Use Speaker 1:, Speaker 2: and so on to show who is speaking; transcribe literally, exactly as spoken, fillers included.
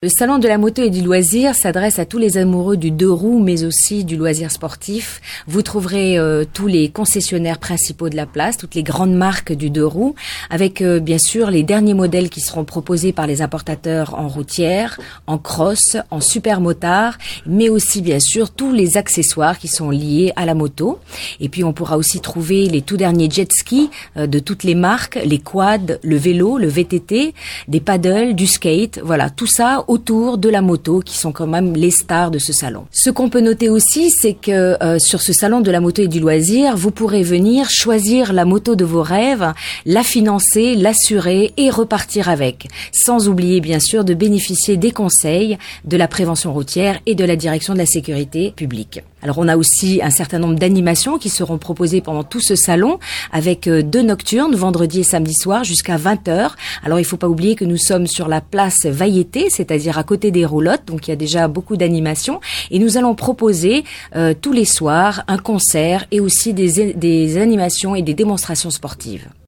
Speaker 1: Le salon de la moto et du loisir s'adresse à tous les amoureux du deux roues, mais aussi du loisir sportif. Vous trouverez euh, tous les concessionnaires principaux de la place, toutes les grandes marques du deux roues, avec euh, bien sûr les derniers modèles qui seront proposés par les importateurs en routière, en cross, en super motard, mais aussi bien sûr tous les accessoires qui sont liés à la moto. Et puis on pourra aussi trouver les tout derniers jet skis euh, de toutes les marques, les quads, le vélo, le V T T, des paddles, du skate, voilà, tout ça autour de la moto, qui sont quand même les stars de ce salon. Ce qu'on peut noter aussi, c'est que euh, sur ce salon de la moto et du loisir, vous pourrez venir choisir la moto de vos rêves, la financer, l'assurer et repartir avec. Sans oublier bien sûr de bénéficier des conseils de la prévention routière et de la direction de la sécurité publique. Alors on a aussi un certain nombre d'animations qui seront proposées pendant tout ce salon, avec euh, deux nocturnes, vendredi et samedi soir jusqu'à vingt heures. Alors il faut pas oublier que nous sommes sur la place Vailleté, c'est-à-dire à côté des roulottes, donc il y a déjà beaucoup d'animations. Et nous allons proposer euh, tous les soirs un concert et aussi des, des animations et des démonstrations sportives.